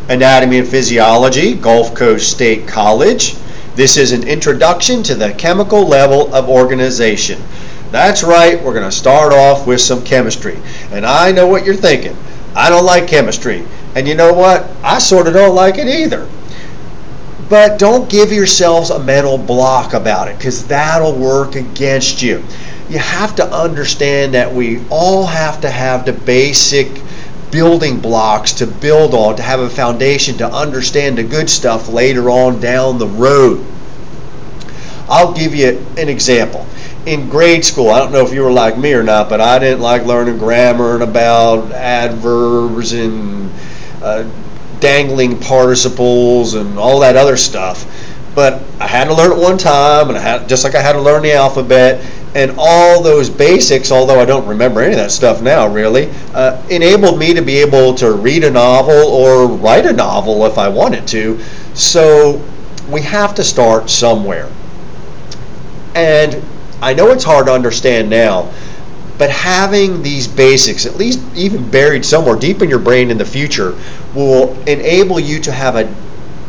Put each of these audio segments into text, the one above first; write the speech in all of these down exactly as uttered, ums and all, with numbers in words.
Anatomy and Physiology, Gulf Coast State College. This is an introduction to the chemical level of organization. That's right, we're going to start off with some chemistry. And I know what you're thinking. I don't like chemistry. And you know what? I sort of don't like it either. But don't give yourselves a mental block about it, because that'll work against you. You have to understand that we all have to have the basic building blocks to build on, to have a foundation to understand the good stuff later on down the road. I'll give you an example. In grade school, I don't know if you were like me or not, but I didn't like learning grammar and about adverbs and uh, dangling participles and all that other stuff. But I had to learn it one time, and I had, just like I had to learn the alphabet, and all those basics, although I don't remember any of that stuff now really, uh, enabled me to be able to read a novel or write a novel if I wanted to. So we have to start somewhere. And I know it's hard to understand now, but having these basics, at least even buried somewhere deep in your brain in the future, will enable you to have a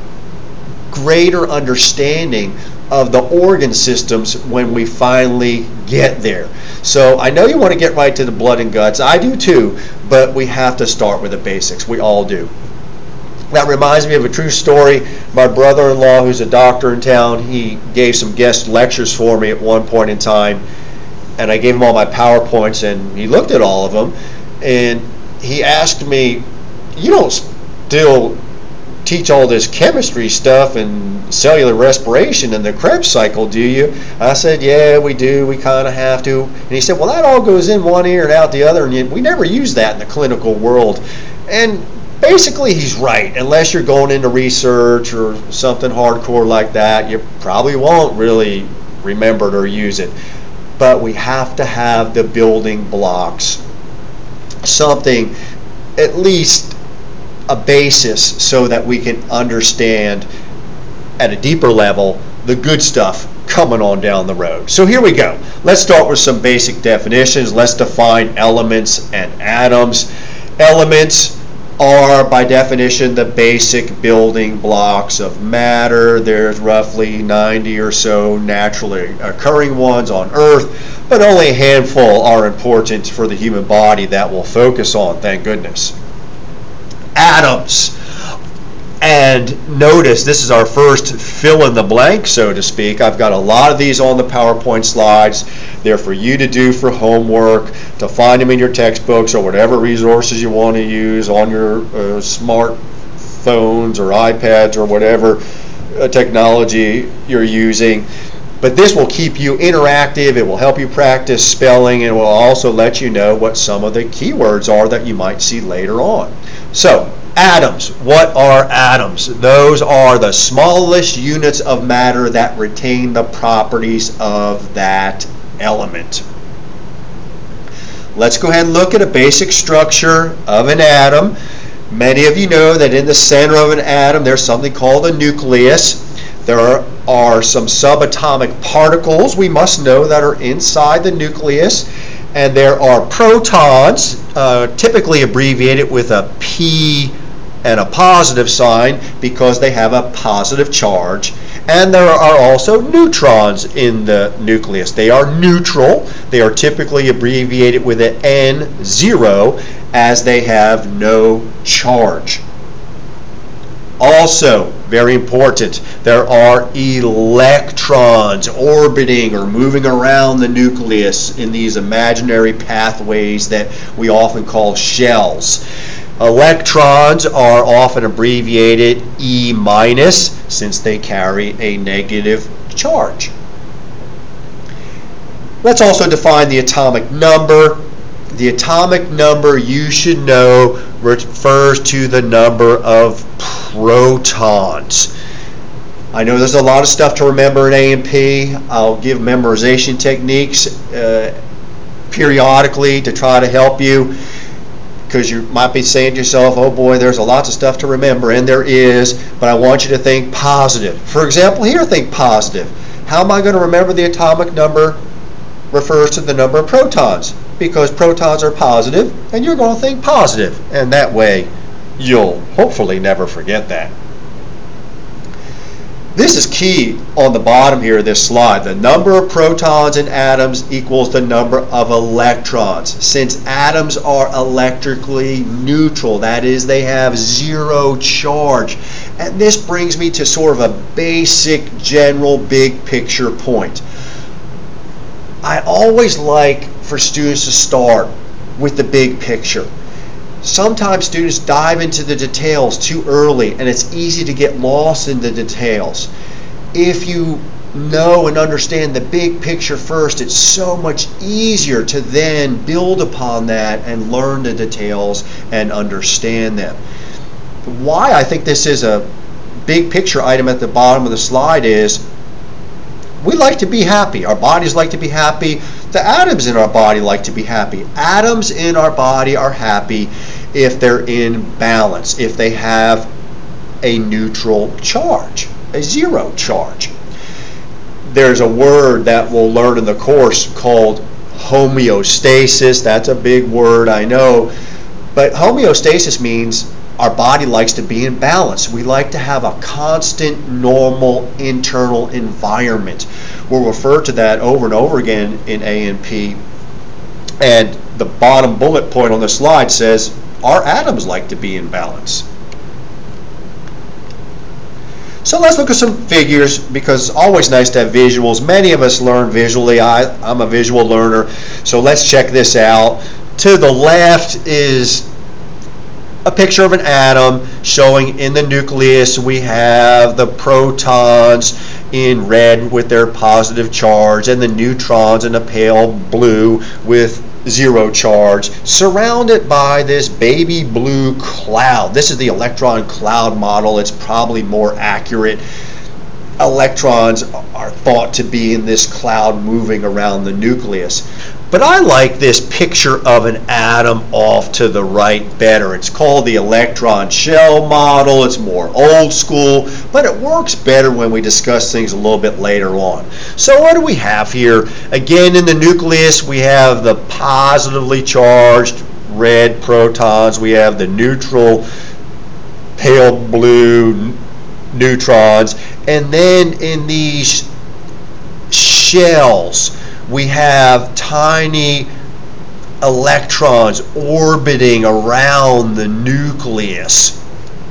greater understanding of the organ systems when we finally get there. So I know you want to get right to the blood and guts. I do too, but we have to start with the basics. We all do. That reminds me of a true story. My brother-in-law, who's a doctor in town, he gave some guest lectures for me at one point in time, and I gave him all my PowerPoints, and he looked at all of them, and he asked me, "You don't still teach all this chemistry stuff and cellular respiration and the Krebs cycle, do you?" I said, "Yeah, we do. We kind of have to." And he said, "Well, that all goes in one ear and out the other, and you, we never use that in the clinical world." And basically, he's right. Unless you're going into research or something hardcore like that, you probably won't really remember it or use it. But we have to have the building blocks, something, at least a basis, so that we can understand at a deeper level the good stuff coming on down the road. So here we go. Let's start with some basic definitions. Let's define elements and atoms. Elements are, by definition, the basic building blocks of matter. There's roughly ninety or so naturally occurring ones on Earth, but only a handful are important for the human body that we'll focus on, thank goodness. Atoms. And notice this is our first fill in the blank, so to speak. I've got a lot of these on the PowerPoint slides. They're for you to do for homework, to find them in your textbooks or whatever resources you want to use on your uh, smartphones or iPads or whatever uh, technology you're using. But this will keep you interactive. It will help you practice spelling, and it will also let you know what some of the keywords are that you might see later on. So, atoms. What are atoms? Those are the smallest units of matter that retain the properties of that element. Let's go ahead and look at a basic structure of an atom. Many of you know that in the center of an atom there's something called a nucleus. There are, are some subatomic particles, we must know, that are inside the nucleus. And there are protons, uh, typically abbreviated with a P and a positive sign because they have a positive charge. And there are also neutrons in the nucleus. They are neutral. They are typically abbreviated with an N zero as they have no charge. Also, very important, there are electrons orbiting or moving around the nucleus in these imaginary pathways that we often call shells. Electrons are often abbreviated E minus since they carry a negative charge. Let's also define the atomic number. The atomic number, you should know, refers to the number of protons. I know there's a lot of stuff to remember in A and P. I'll give memorization techniques uh, periodically to try to help you, because you might be saying to yourself, oh boy, there's a lot of stuff to remember, and there is, but I want you to think positive. For example, here, think positive. How am I going to remember the atomic number refers to the number of protons? Because protons are positive, and you're going to think positive, and that way you'll hopefully never forget that. This is key on the bottom here of this slide. The number of protons in atoms equals the number of electrons. Since atoms are electrically neutral, that is, they have zero charge. And this brings me to sort of a basic, general, big picture point. I always like for students to start with the big picture. Sometimes students dive into the details too early, and it's easy to get lost in the details. If you know and understand the big picture first, it's so much easier to then build upon that and learn the details and understand them. Why I think this is a big picture item at the bottom of the slide is we like to be happy. Our bodies like to be happy. The atoms in our body like to be happy. Atoms in our body are happy if they're in balance, if they have a neutral charge, a zero charge. There's a word that we'll learn in the course called homeostasis. That's a big word, I know. But homeostasis means our body likes to be in balance. We like to have a constant, normal, internal environment. We'll refer to that over and over again in A and P. And the bottom bullet point on the slide says, our atoms like to be in balance. So let's look at some figures, because it's always nice to have visuals. Many of us learn visually. I, I'm a visual learner. So let's check this out. To the left is a picture of an atom showing in the nucleus we have the protons in red with their positive charge and the neutrons in a pale blue with zero charge, surrounded by this baby blue cloud. This is the electron cloud model. It's probably more accurate. Electrons are thought to be in this cloud moving around the nucleus. But I like this picture of an atom off to the right better. It's called the electron shell model. It's more old school, but it works better when we discuss things a little bit later on. So what do we have here? Again, in the nucleus, we have the positively charged red protons. We have the neutral pale blue neutrons. And then in these shells, we have tiny electrons orbiting around the nucleus.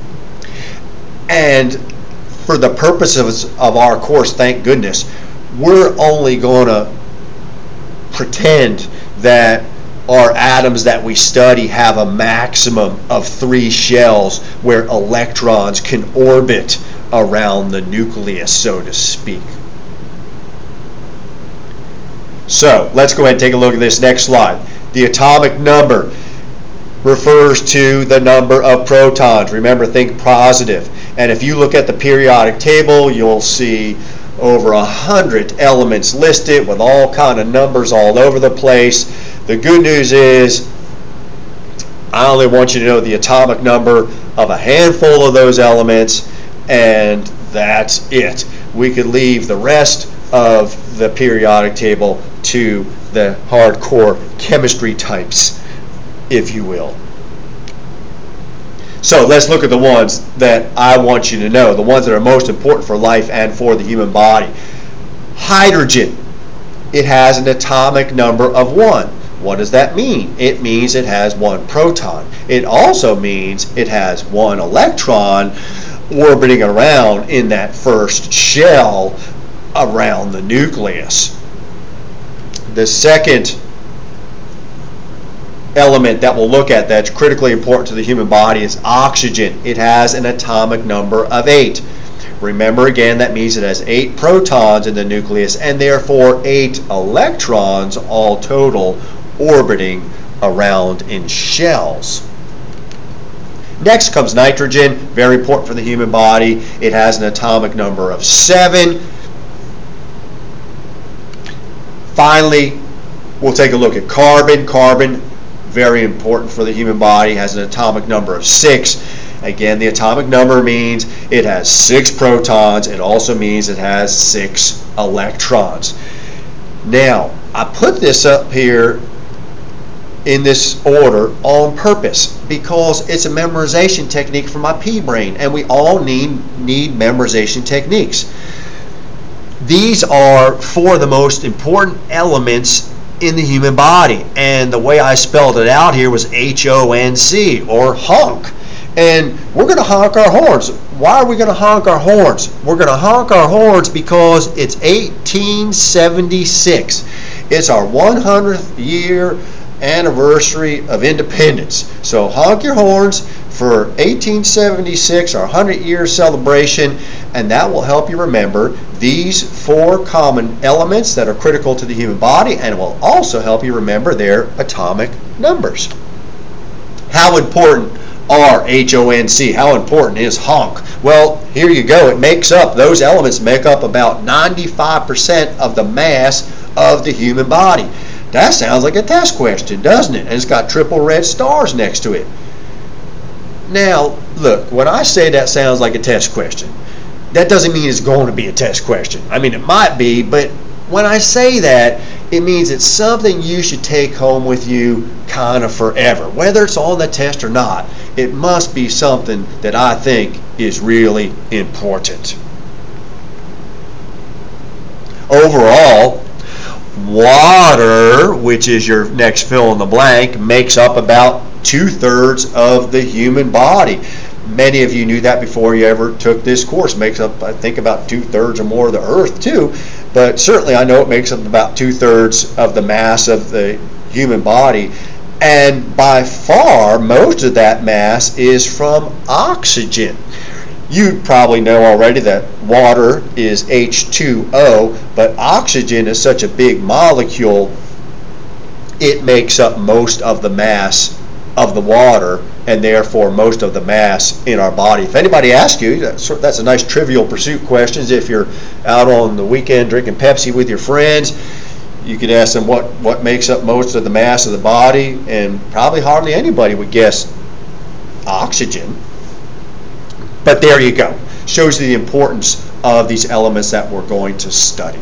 And for the purposes of our course, thank goodness, we're only going to pretend that our atoms that we study have a maximum of three shells where electrons can orbit around the nucleus, so to speak. So let's go ahead and take a look at this next slide. The atomic number refers to the number of protons. Remember, think positive. And if you look at the periodic table, you'll see over a hundred elements listed with all kind of numbers all over the place. The good news is I only want you to know the atomic number of a handful of those elements, and that's it. We could leave the rest of the periodic table to the hardcore chemistry types, if you will. So let's look at the ones that I want you to know, the ones that are most important for life and for the human body. Hydrogen. It has an atomic number of one. What does that mean? It means it has one proton. It also means it has one electron orbiting around in that first shell around the nucleus. The second element that we'll look at that's critically important to the human body is oxygen. It has an atomic number of eight. Remember again, that means it has eight protons in the nucleus and therefore eight electrons all total orbiting around in shells. Next comes nitrogen, very important for the human body. It has an atomic number of seven. Finally, we'll take a look at carbon. Carbon, very important for the human body, has an atomic number of six. Again, the atomic number means it has six protons. It also means it has six electrons. Now, I put this up here in this order on purpose because it's a memorization technique for my pea brain, and we all need need memorization techniques. These are four of the most important elements in the human body, and the way I spelled it out here was H O N C, or honk. And we're going to honk our horns. Why are we going to honk our horns? We're going to honk our horns because it's eighteen seventy-six. It's our one hundredth year anniversary of independence. So honk your horns for eighteen seventy-six, our one hundred year celebration, and that will help you remember these four common elements that are critical to the human body, and it will also help you remember their atomic numbers. How important are H O N C? How important is honk? Well, here you go. It makes up, those elements make up about ninety-five percent of the mass of the human body. That sounds like a test question, doesn't it? And it's got triple red stars next to it. Now, look, when I say that sounds like a test question, that doesn't mean it's going to be a test question. I mean, it might be, but when I say that, it means it's something you should take home with you kind of forever. Whether it's on the test or not, it must be something that I think is really important. Overall, water, which is your next fill in the blank, makes up about two-thirds of the human body. Many of you knew that before you ever took this course. It makes up, I think, about two-thirds or more of the earth, too. But certainly I know it makes up about two-thirds of the mass of the human body. And by far, most of that mass is from oxygen. You probably know already that water is H two O, but oxygen is such a big molecule, it makes up most of the mass of the water, and therefore most of the mass in our body. If anybody asks you, that's a nice Trivial Pursuit questions. If you're out on the weekend drinking Pepsi with your friends, you could ask them what, what makes up most of the mass of the body, and probably hardly anybody would guess oxygen. But there you go. Shows you the importance of these elements that we're going to study.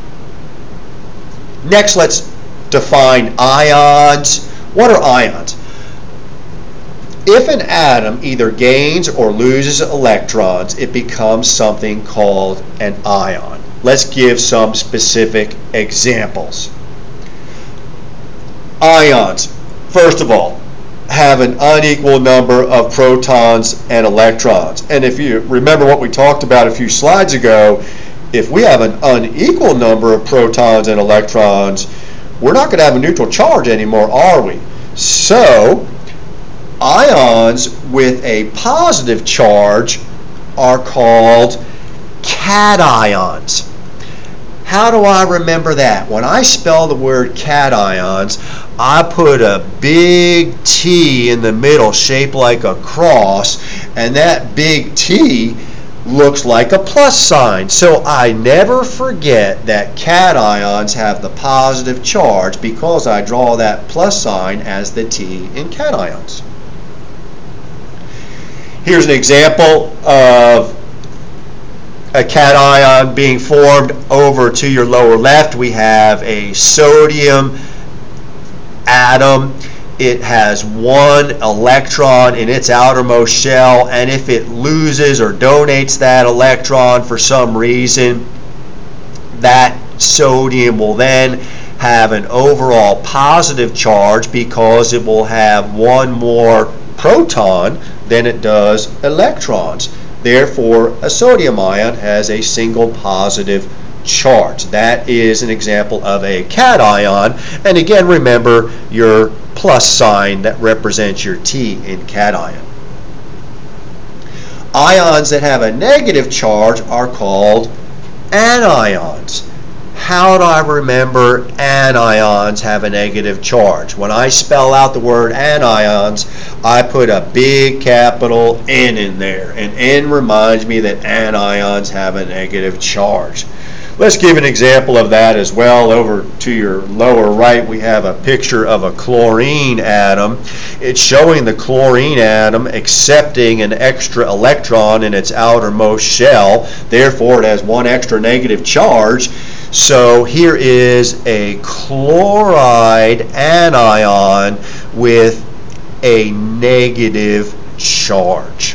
Next, let's define ions. What are ions? If an atom either gains or loses electrons, it becomes something called an ion. Let's give some specific examples. Ions, first of all, have an unequal number of protons and electrons. And if you remember what we talked about a few slides ago, if we have an unequal number of protons and electrons, we're not going to have a neutral charge anymore, are we? So, ions with a positive charge are called cations. How do I remember that? When I spell the word cations, I put a big T in the middle shaped like a cross, and that big T looks like a plus sign. So I never forget that cations have the positive charge because I draw that plus sign as the T in cations. Here's an example of a cation being formed. Over to your lower left, we have a sodium atom. It has one electron in its outermost shell, and if it loses or donates that electron for some reason, that sodium will then have an overall positive charge because it will have one more proton than it does electrons. Therefore, a sodium ion has a single positive charge. That is an example of a cation. And again, remember your plus sign that represents your T in cation. Ions that have a negative charge are called anions. How do I remember anions have a negative charge? When I spell out the word anions, I put a big capital N in there, and N reminds me that anions have a negative charge. Let's give an example of that as well. Over to your lower right, we have a picture of a chlorine atom. It's showing the chlorine atom accepting an extra electron in its outermost shell. Therefore, it has one extra negative charge. So here is a chloride anion with a negative charge.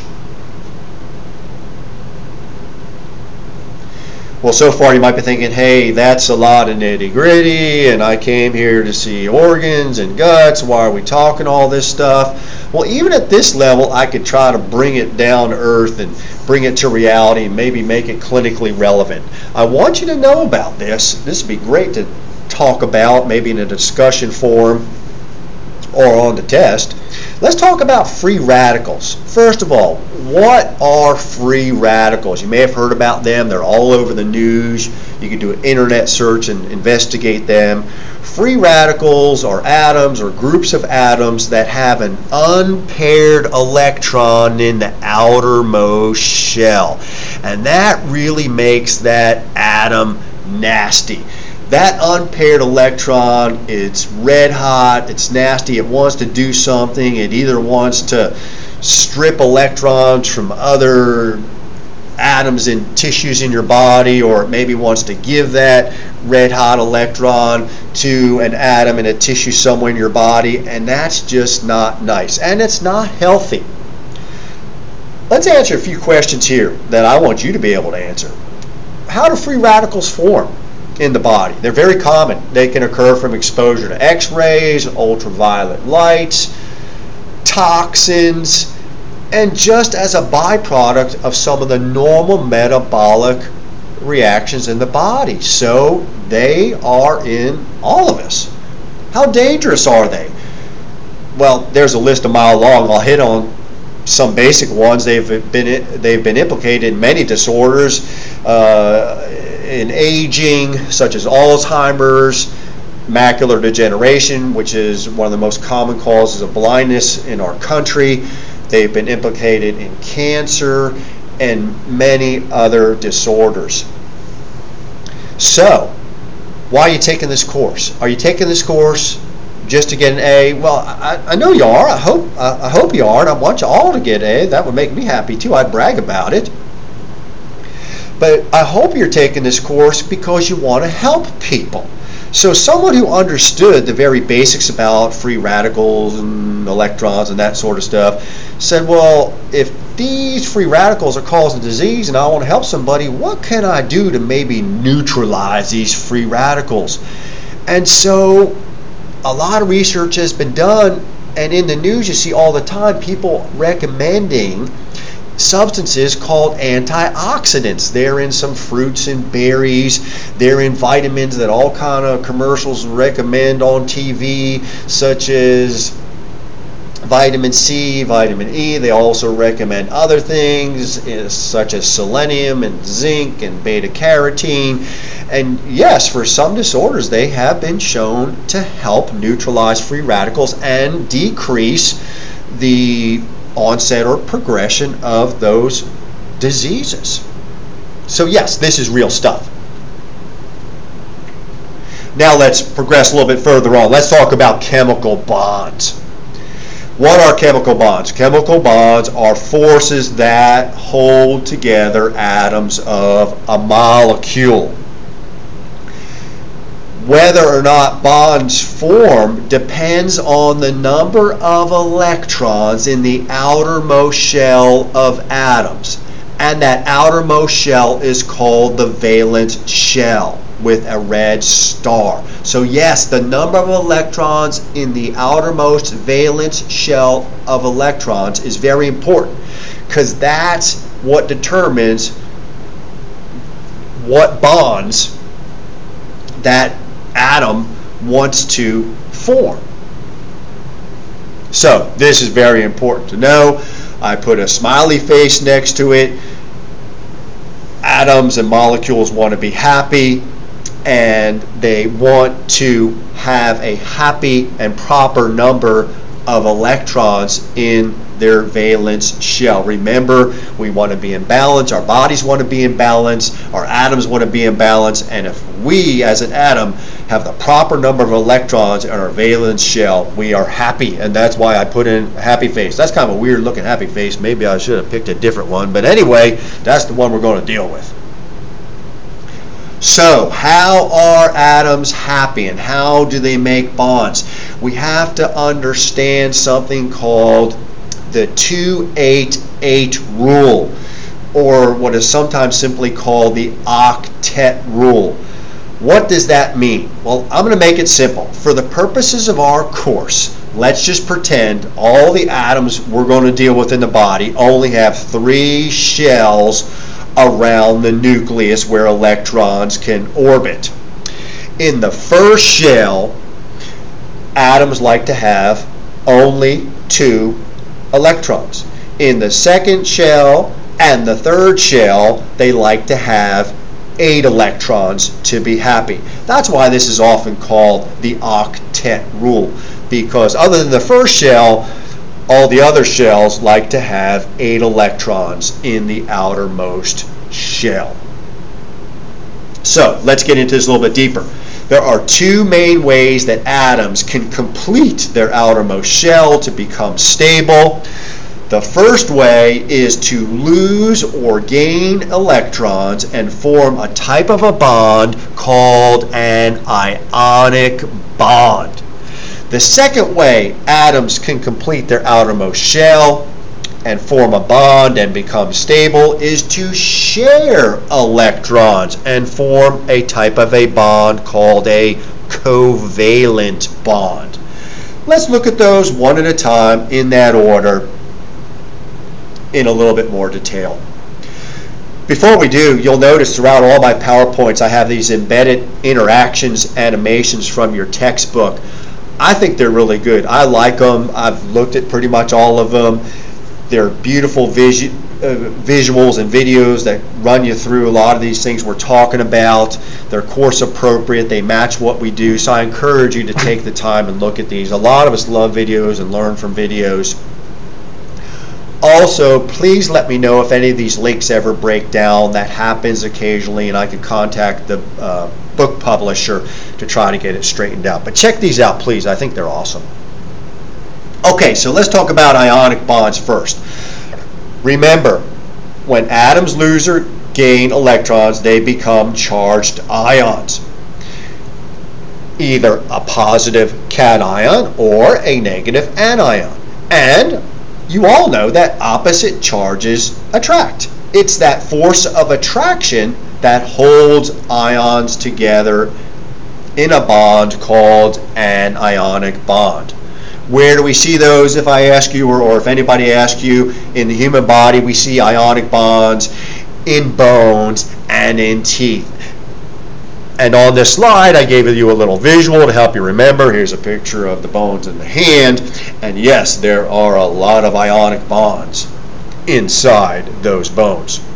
Well, so far you might be thinking, hey, that's a lot of nitty-gritty, and I came here to see organs and guts. Why are we talking all this stuff? Well, even at this level, I could try to bring it down to earth and bring it to reality and maybe make it clinically relevant. I want you to know about this. This would be great to talk about, maybe in a discussion forum or on the test. Let's talk about free radicals. First of all, what are free radicals? You may have heard about them. They're all over the news. You can do an internet search and investigate them. Free radicals are atoms or groups of atoms that have an unpaired electron in the outermost shell. And that really makes that atom nasty. That unpaired electron, it's red hot, it's nasty, it wants to do something. It either wants to strip electrons from other atoms and tissues in your body, or it maybe wants to give that red hot electron to an atom in a tissue somewhere in your body, and that's just not nice, and it's not healthy. Let's answer a few questions here that I want you to be able to answer. How do free radicals form in the body? They're very common. They can occur from exposure to X-rays, ultraviolet lights, toxins, and just as a byproduct of some of the normal metabolic reactions in the body. So they are in all of us. How dangerous are they? Well, there's a list a mile long. I'll hit on some basic ones. They've been they've been implicated in many disorders, uh, in aging, such as Alzheimer's, macular degeneration, which is one of the most common causes of blindness in our country. They've been implicated in cancer and many other disorders. So, why are you taking this course? Are you taking this course just to get an A? Well, I, I know you are. I hope I, I hope you are, and I want you all to get A. That would make me happy too. I'd brag about it. But I hope you're taking this course because you want to help people. So someone who understood the very basics about free radicals and electrons and that sort of stuff said, well, if these free radicals are causing disease and I want to help somebody, what can I do to maybe neutralize these free radicals? And so a lot of research has been done, and in the news you see all the time people recommending substances called antioxidants. They're in some fruits and berries. They're in vitamins that all kind of commercials recommend on T V, such as vitamin C, vitamin E. They also recommend other things such as selenium and zinc and beta carotene. And yes, for some disorders they have been shown to help neutralize free radicals and decrease the onset or progression of those diseases. So yes, this is real stuff. Now let's progress a little bit further on. Let's talk about chemical bonds. What are chemical bonds? Chemical bonds are forces that hold together atoms of a molecule. Whether or not bonds form depends on the number of electrons in the outermost shell of atoms. And that outermost shell is called the valence shell with a red star. So yes, the number of electrons in the outermost valence shell of electrons is very important, because that's what determines what bonds that atom wants to form. So this is very important to know. I put a smiley face next to it. Atoms and molecules want to be happy, and they want to have a happy and proper number of electrons in their valence shell. Remember, we want to be in balance. Our bodies want to be in balance. Our atoms want to be in balance. And if we, as an atom, have the proper number of electrons in our valence shell, we are happy. And that's why I put in a happy face. That's kind of a weird looking happy face. Maybe I should have picked a different one. But anyway, that's the one we're going to deal with. So, how are atoms happy and how do they make bonds? We have to understand something called the two eight eight rule, or what is sometimes simply called the octet rule. What does that mean? Well, I'm going to make it simple. For the purposes of our course, let's just pretend all the atoms we're going to deal with in the body only have three shells around the nucleus where electrons can orbit. In the first shell, atoms like to have only two electrons. In the second shell and the third shell, they like to have eight electrons to be happy. That's why this is often called the octet rule, because other than the first shell, all the other shells like to have eight electrons in the outermost shell. So let's get into this a little bit deeper. There are two main ways that atoms can complete their outermost shell to become stable. The first way is to lose or gain electrons and form a type of a bond called an ionic bond. The second way atoms can complete their outermost shell and form a bond and become stable is to share electrons and form a type of a bond called a covalent bond. Let's look at those one at a time in that order in a little bit more detail. Before we do, you'll notice throughout all my PowerPoints I have these embedded interactions, animations from your textbook. I think they're really good. I like them. I've looked at pretty much all of them. They're beautiful visu uh, visuals and videos that run you through a lot of these things we're talking about. They're course appropriate. They match what we do. So I encourage you to take the time and look at these. A lot of us love videos and learn from videos. Also, please let me know if any of these links ever break down. That happens occasionally, and I can contact the uh, book publisher to try to get it straightened out. But check these out, please. I think they're awesome. Okay, so let's talk about ionic bonds first. Remember, when atoms lose or gain electrons, they become charged ions. Either a positive cation or a negative anion. And you all know that opposite charges attract. It's that force of attraction that holds ions together in a bond called an ionic bond. Where do we see those, if I ask you, or, or if anybody asks you? In the human body, we see ionic bonds in bones and in teeth. And on this slide, I gave you a little visual to help you remember. Here's a picture of the bones in the hand. And yes, there are a lot of ionic bonds inside those bones.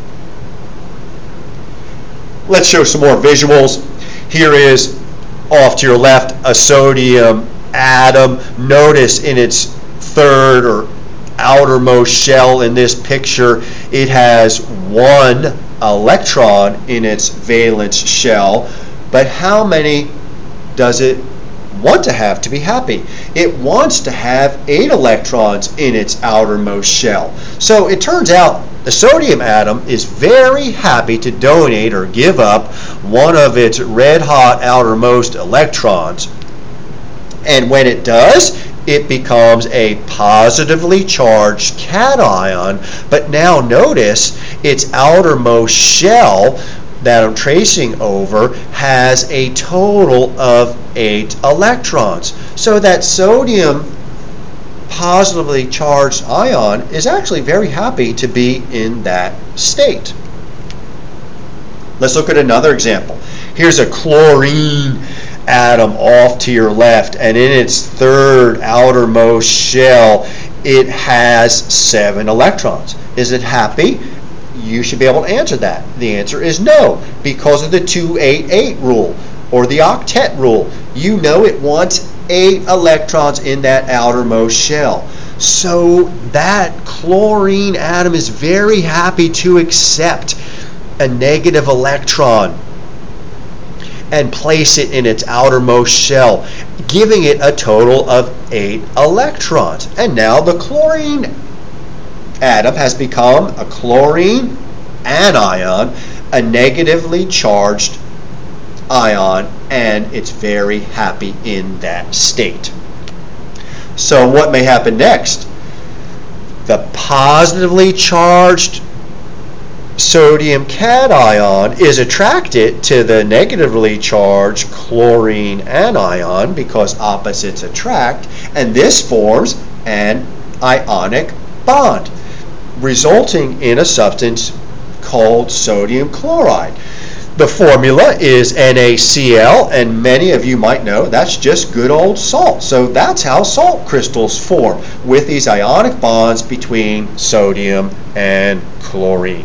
Let's show some more visuals. Here is, off to your left, a sodium atom. Notice in its third or outermost shell in this picture, it has one electron in its valence shell. But how many does it want to have to be happy? It wants to have eight electrons in its outermost shell. So it turns out the sodium atom is very happy to donate or give up one of its red hot outermost electrons. And when it does, it becomes a positively charged cation. But now notice its outermost shell that I'm tracing over has a total of eight electrons. So that sodium positively charged ion is actually very happy to be in that state. Let's look at another example. Here's a chlorine atom off to your left, and in its third outermost shell it has seven electrons. Is it happy? You should be able to answer that. The answer is no, because of the two eight eight rule or the octet rule. You know it wants eight electrons in that outermost shell. So that chlorine atom is very happy to accept a negative electron and place it in its outermost shell, giving it a total of eight electrons. And now the chlorine atom has become a chlorine anion, a negatively charged ion, and it's very happy in that state. So what may happen next? The positively charged sodium cation is attracted to the negatively charged chlorine anion because opposites attract, and this forms an ionic bond, resulting in a substance called sodium chloride. The formula is NaCl, and many of you might know that's just good old salt. So that's how salt crystals form, with these ionic bonds between sodium and chlorine.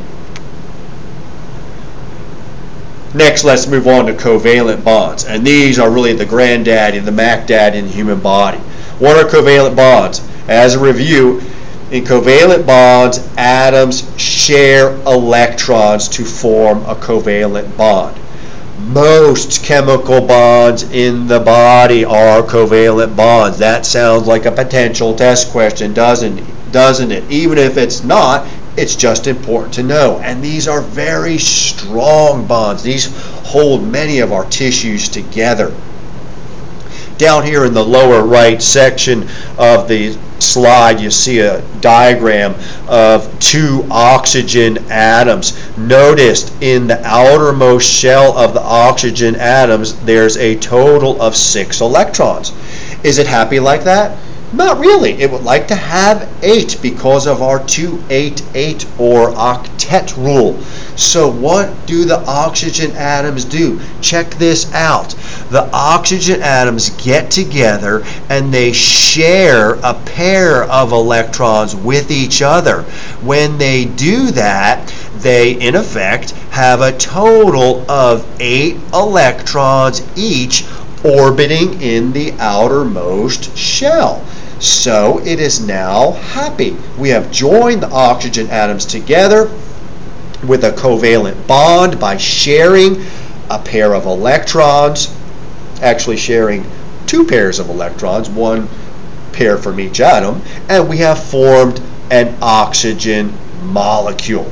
Next, let's move on to covalent bonds, and these are really the granddaddy, the Mac Dad in the human body. What are covalent bonds? As a review, in covalent bonds, atoms share electrons to form a covalent bond. Most chemical bonds in the body are covalent bonds. That sounds like a potential test question, doesn't it? Doesn't it? Even if it's not, it's just important to know. And these are very strong bonds. These hold many of our tissues together. Down here in the lower right section of the slide, you see a diagram of two oxygen atoms. Notice in the outermost shell of the oxygen atoms, there's a total of six electrons. Is it happy like that? Not really. It would like to have eight because of our two eight eight or octet rule. So what do the oxygen atoms do? Check this out. The oxygen atoms get together and they share a pair of electrons with each other. When they do that, they in effect have a total of eight electrons each orbiting in the outermost shell. So it is now happy. We have joined the oxygen atoms together with a covalent bond by sharing a pair of electrons, actually sharing two pairs of electrons, one pair from each atom, and we have formed an oxygen molecule.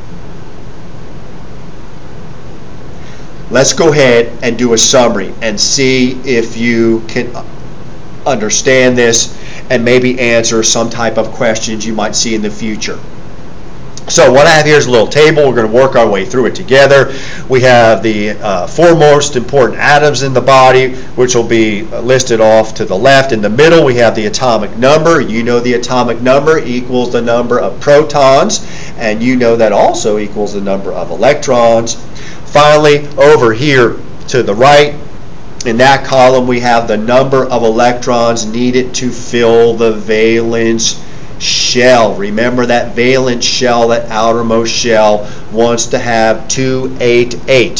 Let's go ahead and do a summary and see if you can understand this and maybe answer some type of questions you might see in the future. So what I have here is a little table. We're going to work our way through it together. We have the uh, four most important atoms in the body, which will be listed off to the left. In the middle, we have the atomic number. You know the atomic number equals the number of protons, and you know that also equals the number of electrons. Finally, over here to the right, in that column, we have the number of electrons needed to fill the valence shell. Remember that valence shell, that outermost shell, wants to have two eight eight.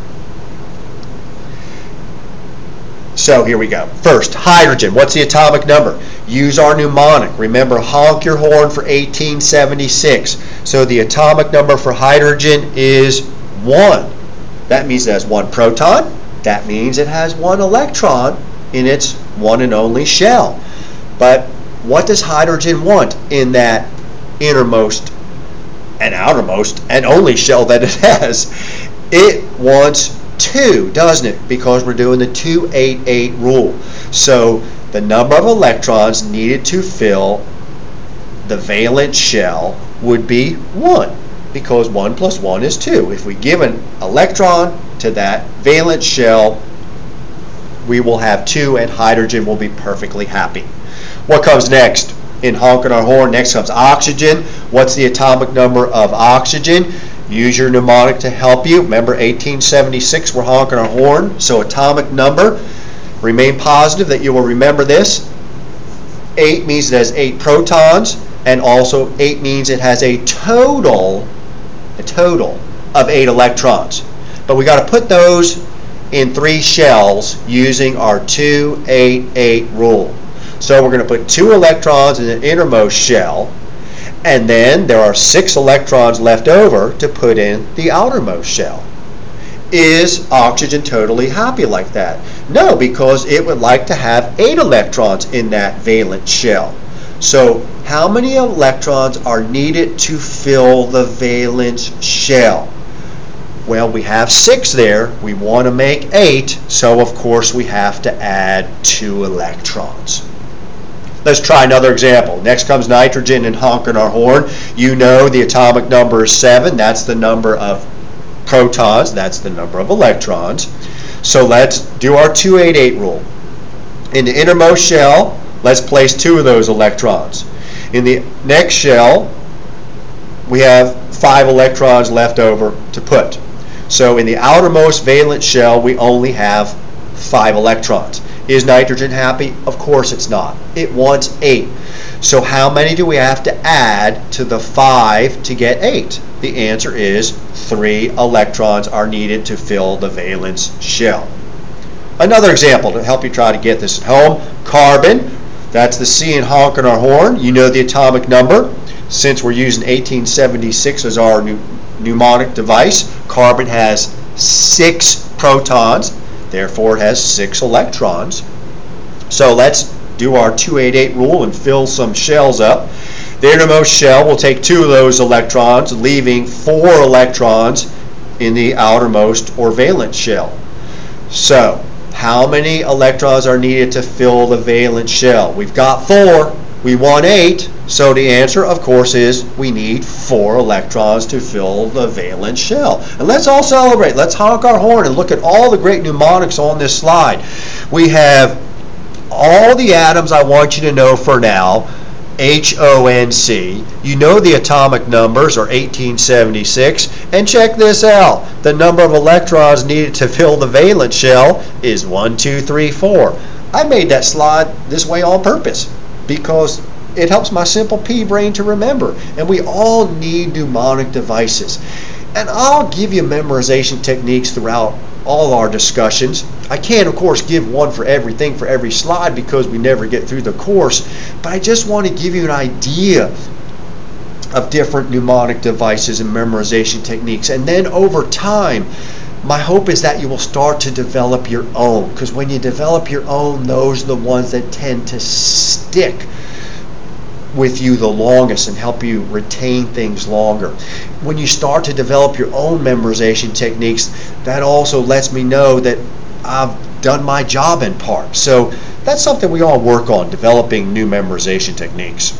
So here we go. First, hydrogen. What's the atomic number? Use our mnemonic. Remember, honk your horn for eighteen seventy-six. So the atomic number for hydrogen is one. That means it has one proton. That means it has one electron in its one and only shell. But what does hydrogen want in that innermost and outermost and only shell that it has? It wants two, doesn't it? Because we're doing the two eight eight rule. So the number of electrons needed to fill the valence shell would be one, because one plus one is two. If we give an electron to that valence shell, we will have two, and hydrogen will be perfectly happy. What comes next? In honking our horn, next comes oxygen. What's the atomic number of oxygen? Use your mnemonic to help you. Remember, eighteen seventy-six, we're honking our horn. So atomic number, remain positive that you will remember this. eight means it has eight protons, and also eight means it has a total, a total of eight electrons. But we got to put those in three shells using our two eight eight rule. So we're going to put two electrons in the innermost shell, and then there are six electrons left over to put in the outermost shell. Is oxygen totally happy like that? No, because it would like to have eight electrons in that valence shell. So how many electrons are needed to fill the valence shell? Well, we have six there. We want to make eight, so of course we have to add two electrons. Let's try another example. Next comes nitrogen and honking our horn. You know the atomic number is seven. That's the number of protons. That's the number of electrons. So let's do our two eight eight rule. In the innermost shell, let's place two of those electrons. In the next shell, we have five electrons left over to put. So in the outermost valence shell, we only have five electrons. Is nitrogen happy? Of course it's not. It wants eight. So how many do we have to add to the five to get eight? The answer is three electrons are needed to fill the valence shell. Another example to help you try to get this at home. Carbon, that's the C in honking our horn. You know the atomic number. Since we're using eighteen seventy-six as our mnemonic device, carbon has six protons, therefore it has six electrons. So let's do our two eight eight rule and fill some shells up. The innermost shell will take two of those electrons, leaving four electrons in the outermost or valence shell. So how many electrons are needed to fill the valence shell? We've got four. We want eight. So the answer, of course, is we need four electrons to fill the valence shell. And let's all celebrate. Let's honk our horn and look at all the great mnemonics on this slide. We have all the atoms I want you to know for now. H O N C. You know the atomic numbers are eighteen seventy-six. And check this out. The number of electrons needed to fill the valence shell is one, two, three, four. I made that slide this way on purpose because it helps my simple pea brain to remember. And we all need mnemonic devices. And I'll give you memorization techniques throughout all our discussions. I can't, of course, give one for everything for every slide because we never get through the course, but I just want to give you an idea of different mnemonic devices and memorization techniques. And then over time, my hope is that you will start to develop your own, because when you develop your own, those are the ones that tend to stick with you the longest and help you retain things longer. When you start to develop your own memorization techniques, that also lets me know that I've done my job in part. So that's something we all work on, developing new memorization techniques.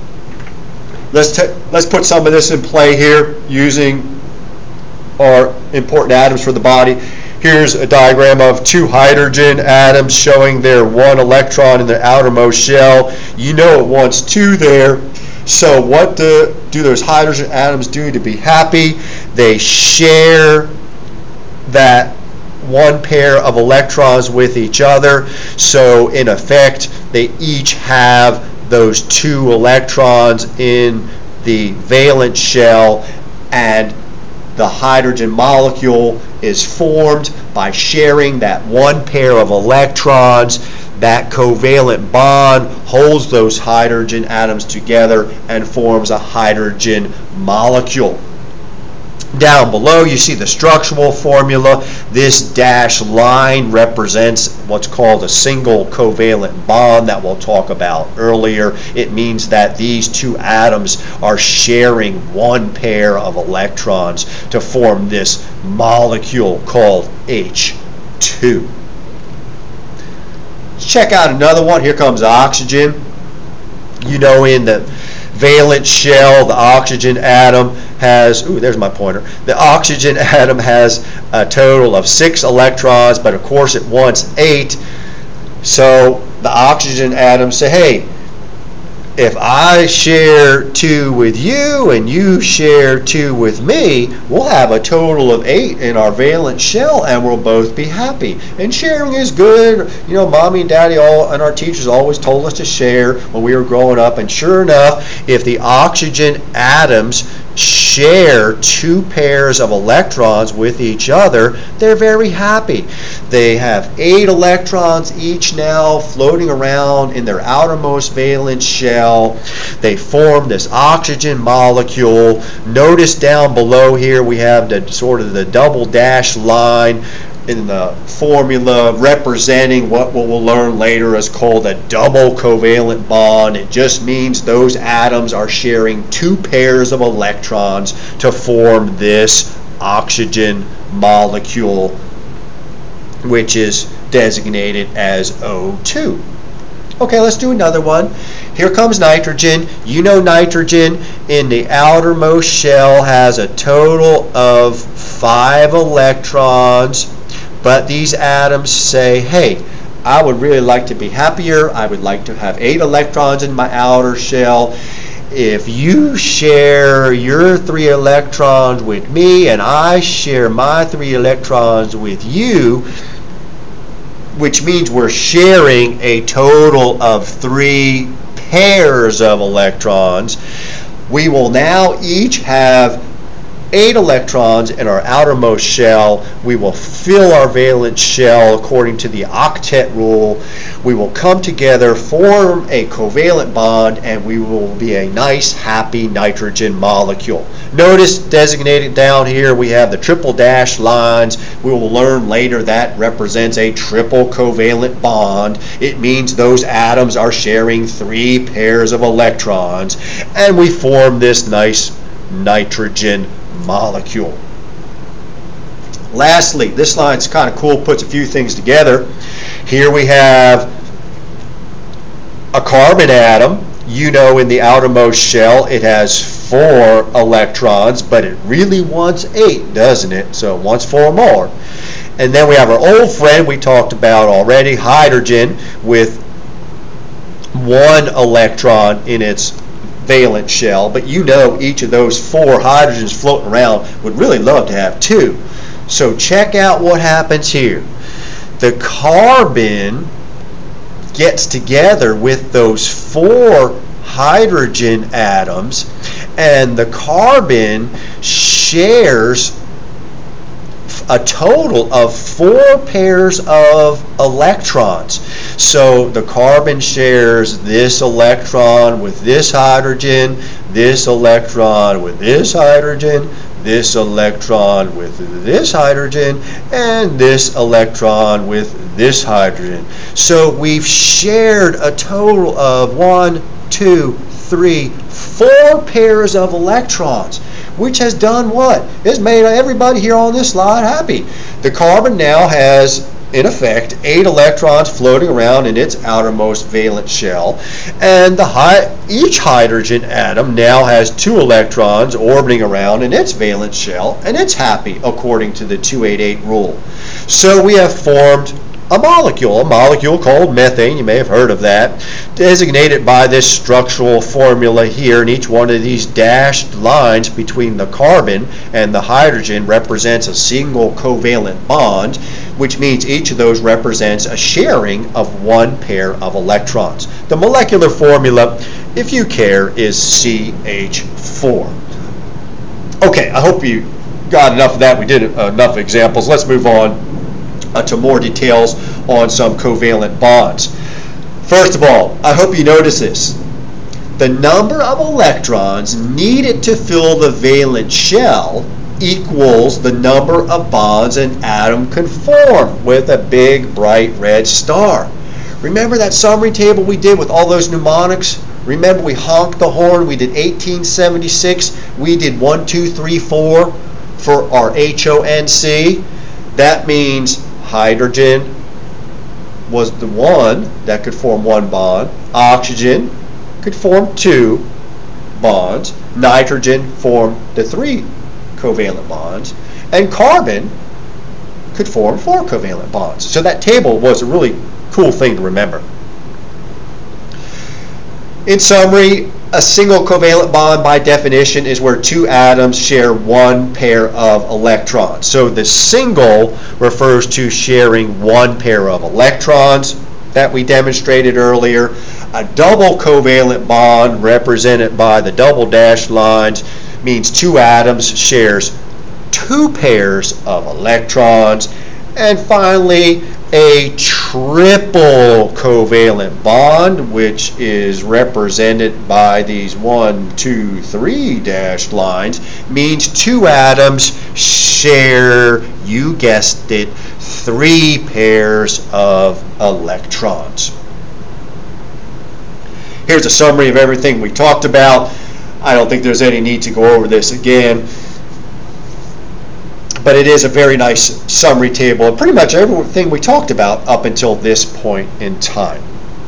Let's, let's put some of this in play here using our important atoms for the body. Here's a diagram of two hydrogen atoms showing their one electron in the outermost shell. You know it wants two there. So what do, do those hydrogen atoms do to be happy? They share that one pair of electrons with each other. So in effect, they each have those two electrons in the valence shell, and the hydrogen molecule is formed by sharing that one pair of electrons. That covalent bond holds those hydrogen atoms together and forms a hydrogen molecule. Down below you see the structural formula. This dashed line represents what's called a single covalent bond that we'll talk about earlier. It means that these two atoms are sharing one pair of electrons to form this molecule called H two. Let's check out another one. Here comes oxygen. You know, in the valence shell, the oxygen atom has, ooh, there's my pointer. The oxygen atom has a total of six electrons, but of course it wants eight. So the oxygen atoms say, hey, if I share two with you and you share two with me, we'll have a total of eight in our valence shell and we'll both be happy. And sharing is good. You know, mommy and daddy all and our teachers always told us to share when we were growing up. And sure enough, if the oxygen atoms share two pairs of electrons with each other, they're very happy. They have eight electrons each now floating around in their outermost valence shell. They form this oxygen molecule. Notice down below here we have the sort of the double dash line in the formula representing what we'll learn later is called a double covalent bond. It just means those atoms are sharing two pairs of electrons to form this oxygen molecule, which is designated as O two. Okay, let's do another one. Here comes nitrogen. You know nitrogen in the outermost shell has a total of five electrons, but these atoms say, hey, I would really like to be happier. I would like to have eight electrons in my outer shell. If you share your three electrons with me and I share my three electrons with you, which means we're sharing a total of three pairs of electrons, we will now each have eight electrons in our outermost shell. We will fill our valence shell according to the octet rule. We will come together, form a covalent bond, and we will be a nice, happy nitrogen molecule. Notice designated down here we have the triple dash lines. We will learn later that represents a triple covalent bond. It means those atoms are sharing three pairs of electrons, and we form this nice nitrogen molecule. Lastly, this line's kind of cool, puts a few things together. Here we have a carbon atom. You know, in the outermost shell it has four electrons, but it really wants eight, doesn't it? So it wants four more. And then we have our old friend we talked about already, hydrogen, with one electron in its valence shell, but you know each of those four hydrogens floating around would really love to have two. So check out what happens here. The carbon gets together with those four hydrogen atoms, and the carbon shares a total of four pairs of electrons. So the carbon shares this electron with this hydrogen, this electron with this hydrogen, this electron with this hydrogen, and this electron with this hydrogen. So we've shared a total of one, two, three, four pairs of electrons, which has done what? It's made everybody here on this slide happy. The carbon now has, in effect, eight electrons floating around in its outermost valence shell, and the hy each hydrogen atom now has two electrons orbiting around in its valence shell, and it's happy according to the two eighty-eight rule. So we have formed a molecule, a molecule called methane. You may have heard of that, designated by this structural formula here, and each one of these dashed lines between the carbon and the hydrogen represents a single covalent bond, which means each of those represents a sharing of one pair of electrons. The molecular formula, if you care, is C H four. Okay, I hope you got enough of that. We did enough examples. Let's move on Uh, to more details on some covalent bonds. First of all, I hope you notice this. The number of electrons needed to fill the valence shell equals the number of bonds an atom can form with a big bright red star. Remember that summary table we did with all those mnemonics? Remember we honked the horn, we did eighteen seventy-six, we did one, two, three, four for our H O N C. That means hydrogen was the one that could form one bond. Oxygen could form two bonds. Nitrogen formed the three covalent bonds. And carbon could form four covalent bonds. So that table was a really cool thing to remember. In summary, a single covalent bond by definition is where two atoms share one pair of electrons. So the single refers to sharing one pair of electrons that we demonstrated earlier. A double covalent bond, represented by the double dashed lines, means two atoms shares two pairs of electrons. And finally, a triple covalent bond, which is represented by these one, two, three dashed lines, means two atoms share, you guessed it, three pairs of electrons. Here's a summary of everything we talked about. I don't think there's any need to go over this again. but it is a very nice summary table of pretty much everything we talked about up until this point in time.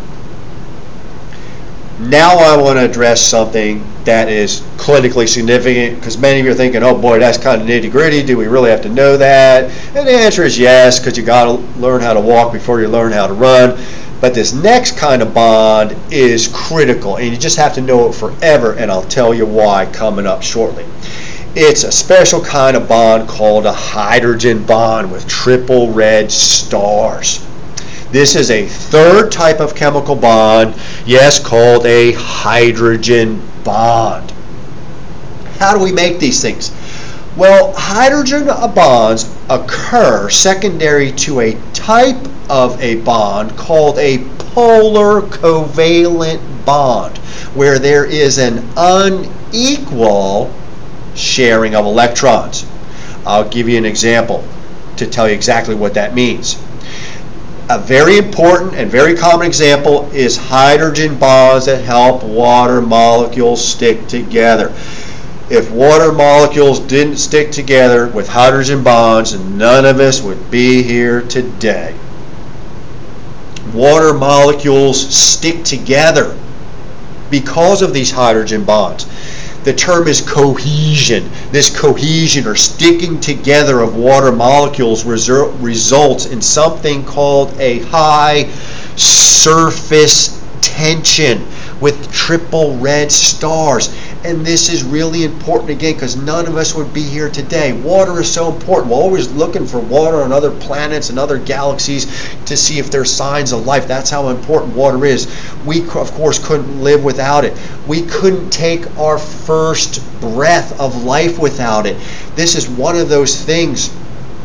Now I want to address something that is clinically significant, because many of you are thinking, oh boy, that's kind of nitty-gritty. Do we really have to know that? And the answer is yes, because you got to learn how to walk before you learn how to run. But this next kind of bond is critical, and you just have to know it forever, and I'll tell you why coming up shortly. It's a special kind of bond called a hydrogen bond with triple red stars. This is a third type of chemical bond, yes, called a hydrogen bond. How do we make these things? Well, hydrogen bonds occur secondary to a type of a bond called a polar covalent bond, where there is an unequal sharing of electrons. I'll give you an example to tell you exactly what that means. A very important and very common example is hydrogen bonds that help water molecules stick together. If water molecules didn't stick together with hydrogen bonds, none of us would be here today. Water molecules stick together because of these hydrogen bonds. The term is cohesion. This cohesion or sticking together of water molecules resu- results in something called a high surface tension with triple red stars. And this is really important again because none of us would be here today. Water is so important. We're always looking for water on other planets and other galaxies to see if there's signs of life. That's how important water is. We, of course, couldn't live without it. We couldn't take our first breath of life without it. This is one of those things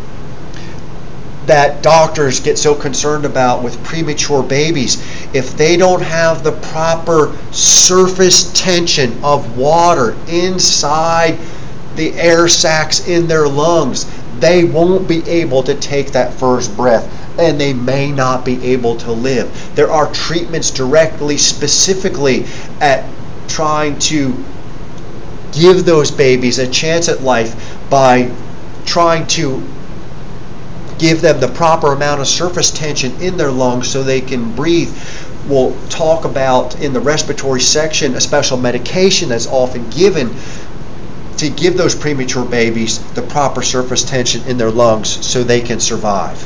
that doctors get so concerned about with premature babies. If they don't have the proper surface tension of water inside the air sacs in their lungs, they won't be able to take that first breath, and they may not be able to live. There are treatments directly, specifically at trying to give those babies a chance at life by trying to give them the proper amount of surface tension in their lungs so they can breathe. We'll talk about in the respiratory section a special medication that's often given to give those premature babies the proper surface tension in their lungs so they can survive.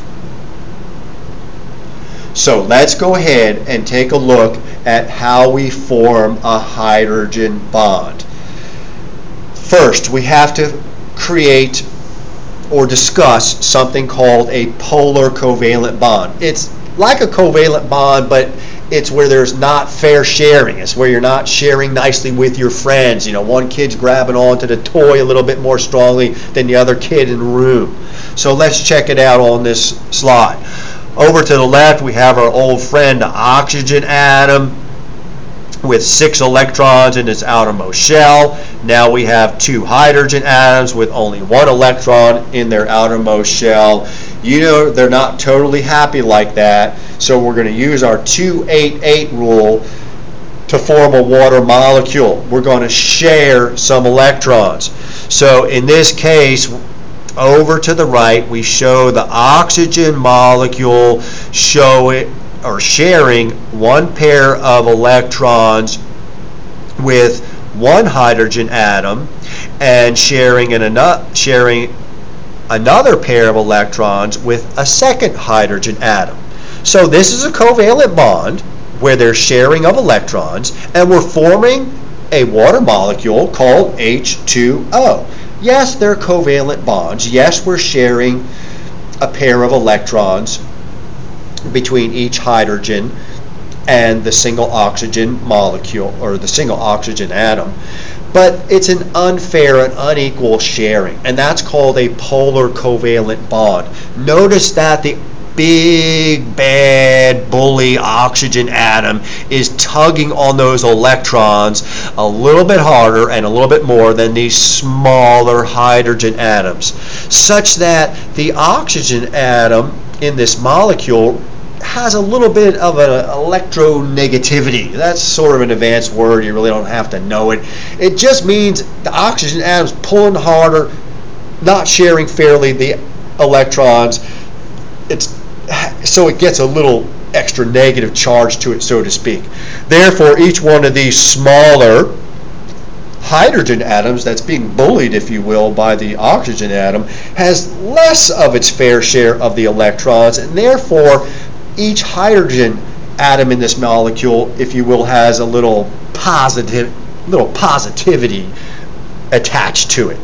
So let's go ahead and take a look at how we form a hydrogen bond. First, we have to create or discuss something called a polar covalent bond. It's like a covalent bond, but it's where there's not fair sharing. It's where you're not sharing nicely with your friends. You know, one kid's grabbing onto the toy a little bit more strongly than the other kid in the room. So let's check it out on this slide. Over to the left, we have our old friend, the oxygen atom, with six electrons in its outermost shell. Now we have two hydrogen atoms with only one electron in their outermost shell. You know they're not totally happy like that, so we're going to use our two eight eight rule to form a water molecule. We're going to share some electrons. So in this case, over to the right, we show the oxygen molecule show it or sharing one pair of electrons with one hydrogen atom and sharing an ano- sharing another pair of electrons with a second hydrogen atom. So this is a covalent bond where there's sharing of electrons, and we're forming a water molecule called H two O. Yes, they're covalent bonds. Yes, we're sharing a pair of electrons between each hydrogen and the single oxygen molecule or the single oxygen atom. But it's an unfair and unequal sharing, and that's called a polar covalent bond. Notice that the big bad bully oxygen atom is tugging on those electrons a little bit harder and a little bit more than these smaller hydrogen atoms, such that the oxygen atom in this molecule has a little bit of an electronegativity. That's sort of an advanced word. You really don't have to know it. It just means the oxygen atom's pulling harder not sharing fairly the electrons. It's so it gets a little extra negative charge to it, so to speak. Therefore, each one of these smaller hydrogen atoms that's being bullied, if you will, by the oxygen atom has less of its fair share of the electrons, and therefore each hydrogen atom in this molecule, if you will, has a little positive, little positivity attached to it.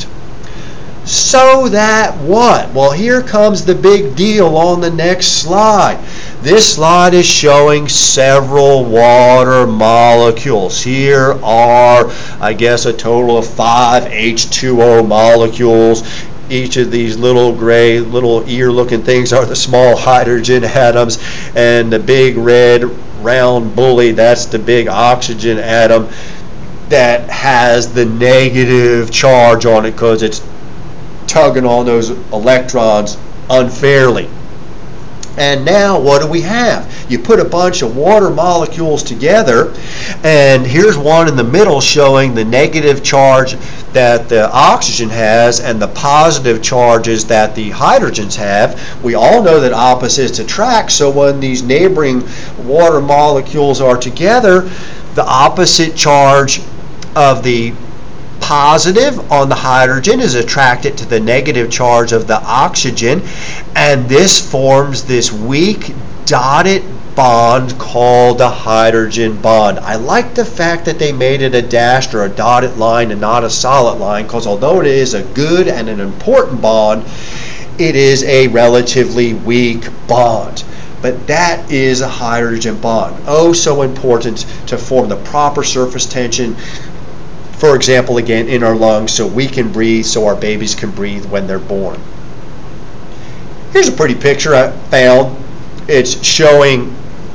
So that what? Well, here comes the big deal on the next slide. This slide is showing several water molecules. Here are, I guess, a total of five H two O molecules. Each of these little gray, little ear-looking things are the small hydrogen atoms, and the big red round bully, that's the big oxygen atom that has the negative charge on it because it's tugging on those electrons unfairly. And now what do we have? You put a bunch of water molecules together, and here's one in the middle showing the negative charge that the oxygen has and the positive charges that the hydrogens have. We all know that opposites attract, so when these neighboring water molecules are together, the opposite charge of the positive on the hydrogen is attracted to the negative charge of the oxygen, and this forms this weak dotted bond called the hydrogen bond. I like the fact that they made it a dashed or a dotted line and not a solid line, because although it is a good and an important bond, it is a relatively weak bond. But that is a hydrogen bond. Oh, so important to form the proper surface tension, for example, again, in our lungs, so we can breathe, so our babies can breathe when they're born. Here's a pretty picture I found. It's showing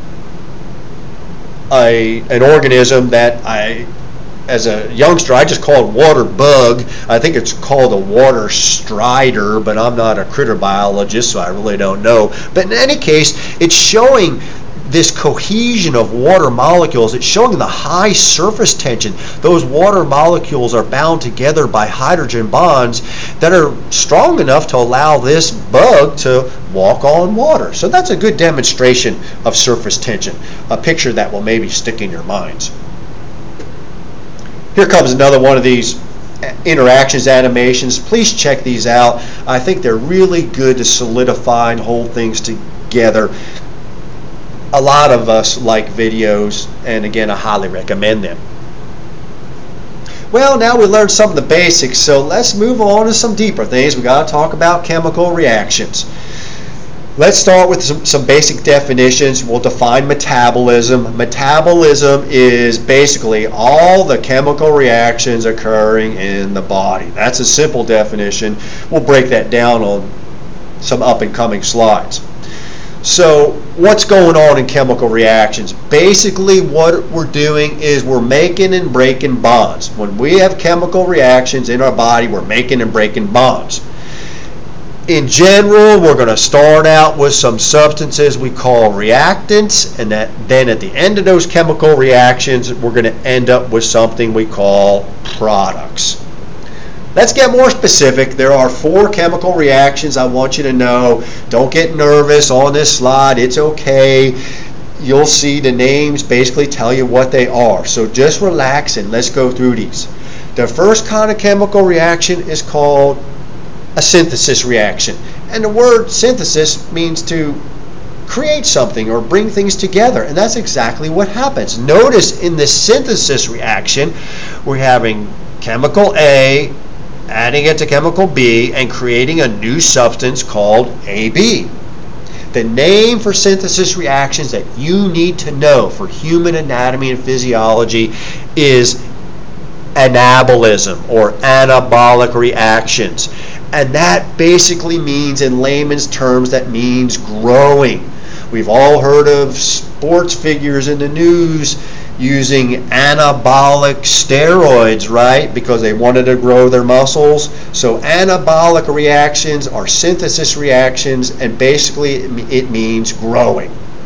a, an organism that I, as a youngster, I just called water bug. I think it's called a water strider, but I'm not a critter biologist, so I really don't know. But in any case, it's showing this cohesion of water molecules. It's showing the high surface tension. Those water molecules are bound together by hydrogen bonds that are strong enough to allow this bug to walk on water. So that's a good demonstration of surface tension, a picture that will maybe stick in your minds. Here comes another one of these interactions animations. Please check these out. I think they're really good to solidify and hold things together. A lot of us like videos, and again, I highly recommend them. Well, now we learned some of the basics, so let's move on to some deeper things. We got to talk about chemical reactions. Let's start with some, some basic definitions. We'll define metabolism. Metabolism is basically all the chemical reactions occurring in the body. That's a simple definition. We'll break that down on some up-and-coming slides. So what's going on in chemical reactions? Basically what we're doing is we're making and breaking bonds. When we have chemical reactions in our body, we're making and breaking bonds. In general, we're going to start out with some substances we call reactants, and that, then at the end of those chemical reactions, we're going to end up with something we call products. Let's get more specific. There are four chemical reactions I want you to know. Don't get nervous on this slide. It's okay. You'll see the names basically tell you what they are. So just relax and let's go through these. The first kind of chemical reaction is called a synthesis reaction. And the word synthesis means to create something or bring things together, and that's exactly what happens. Notice in the synthesis reaction, we're having chemical A, adding it to chemical B, and creating a new substance called A B. The name for synthesis reactions that you need to know for human anatomy and physiology is anabolism or anabolic reactions. And that basically means, in layman's terms, that means growing. We've all heard of sports figures in the news using anabolic steroids, right? Because they wanted to grow their muscles. So anabolic reactions are synthesis reactions, and basically it means growing.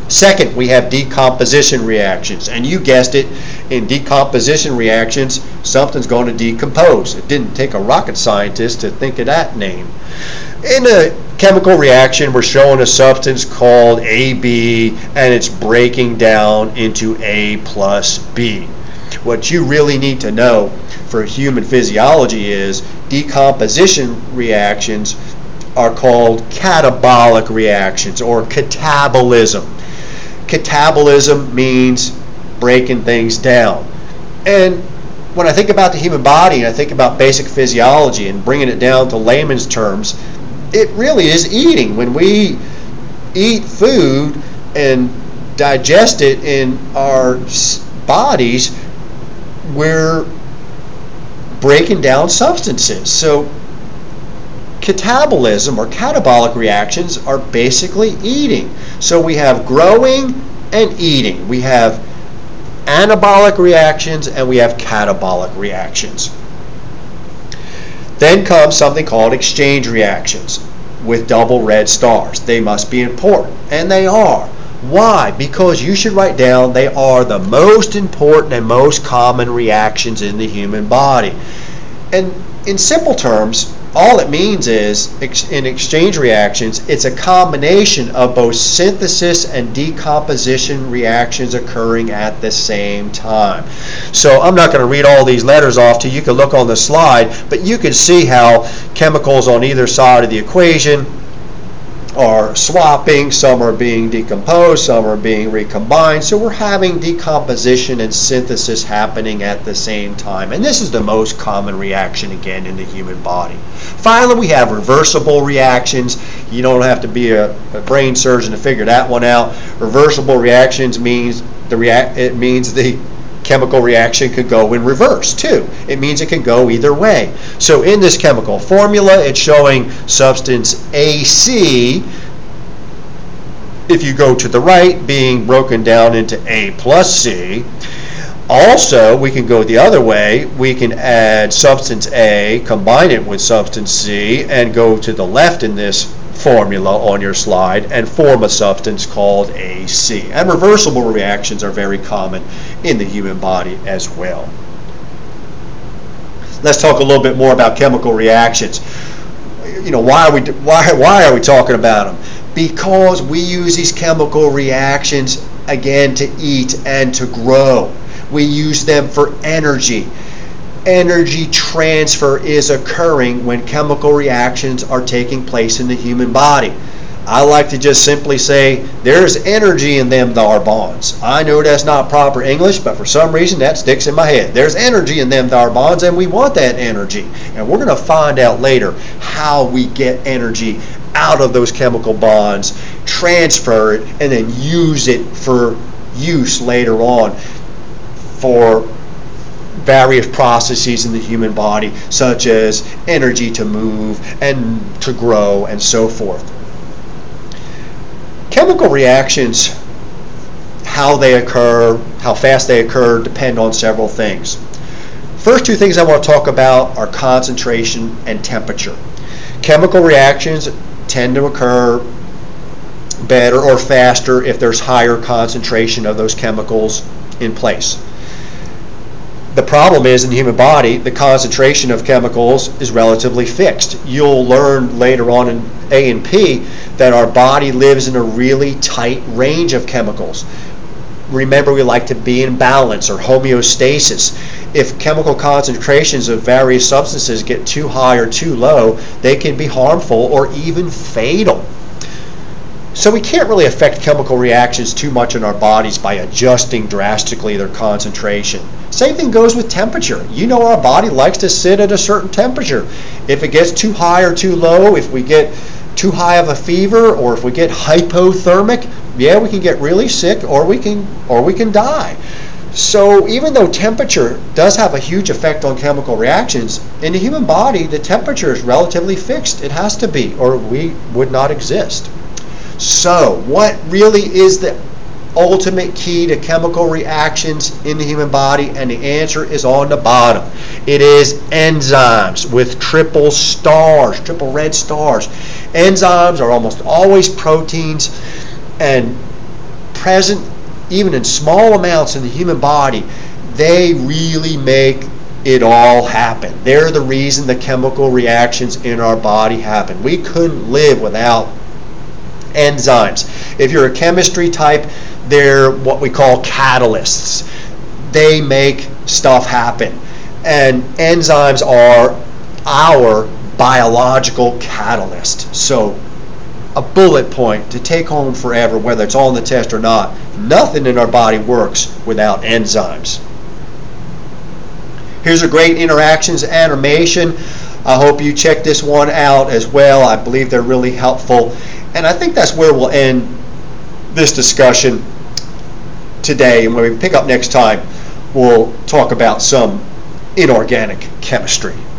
Second, we have decomposition reactions. And you guessed it, in decomposition reactions, something's going to decompose. It didn't take a rocket scientist to think of that name. In a chemical reaction, we're showing a substance called A B, and it's breaking down into A plus B. What you really need to know for human physiology is decomposition reactions are called catabolic reactions or catabolism. Catabolism means breaking things down. And when I think about the human body and I think about basic physiology and bringing it down to layman's terms, it really is eating. When we eat food and digest it in our bodies, we're breaking down substances. So catabolism or catabolic reactions are basically eating. So we have growing and eating. We have anabolic reactions and we have catabolic reactions. Then comes something called exchange reactions with double red stars. They must be important, and they are. Why? Because you should write down they are the most important and most common reactions in the human body. And in simple terms, all it means is, in exchange reactions, it's a combination of both synthesis and decomposition reactions occurring at the same time. So I'm not going to read all these letters off to you. You can look on the slide, but you can see how chemicals on either side of the equation are swapping. Some are being decomposed, some are being recombined. So we're having decomposition and synthesis happening at the same time. And this is the most common reaction, again, in the human body. Finally, we have reversible reactions. You don't have to be a, a brain surgeon to figure that one out. Reversible reactions means the react it means the chemical reaction could go in reverse too. It means it can go either way. So in this chemical formula, it's showing substance A C, if you go to the right, being broken down into A plus C. Also, we can go the other way. We can add substance A, combine it with substance C, and go to the left in this formula on your slide and form a substance called A C. And reversible reactions are very common in the human body as well. Let's talk a little bit more about chemical reactions. You know, why are we why why are we talking about them? Because we use these chemical reactions, again, to eat and to grow. We use them for energy. Energy transfer is occurring when chemical reactions are taking place in the human body. I like to just simply say there's energy in them thar bonds. I know that's not proper English, but for some reason that sticks in my head. There's energy in them thar bonds, and we want that energy. And we're going to find out later how we get energy out of those chemical bonds, transfer it, and then use it for use later on for various processes in the human body, such as energy to move and to grow and so forth. Chemical reactions, how they occur, how fast they occur, depend on several things. First two things I want to talk about are concentration and temperature. Chemical reactions tend to occur better or faster if there's higher concentration of those chemicals in place. The problem is, in the human body, the concentration of chemicals is relatively fixed. You'll learn later on in A and P that our body lives in a really tight range of chemicals. Remember, we like to be in balance or homeostasis. If chemical concentrations of various substances get too high or too low, they can be harmful or even fatal. So we can't really affect chemical reactions too much in our bodies by adjusting drastically their concentration. Same thing goes with temperature. You know, our body likes to sit at a certain temperature. If it gets too high or too low, if we get too high of a fever, or if we get hypothermic, yeah, we can get really sick, or we can or we can die. So even though temperature does have a huge effect on chemical reactions, in the human body, the temperature is relatively fixed. It has to be, or we would not exist. So, what really is the ultimate key to chemical reactions in the human body? And the answer is on the bottom. It is enzymes with triple stars, triple red stars. Enzymes are almost always proteins, and present even in small amounts in the human body, they really make it all happen. They're the reason the chemical reactions in our body happen. We couldn't live without enzymes. If you're a chemistry type, they're what we call catalysts. They make stuff happen. And enzymes are our biological catalyst. So a bullet point to take home forever, whether it's on the test or not, nothing in our body works without enzymes. Here's a great interactions animation. I hope you check this one out as well. I believe they're really helpful. And I think that's where we'll end this discussion today. And when we pick up next time, we'll talk about some inorganic chemistry.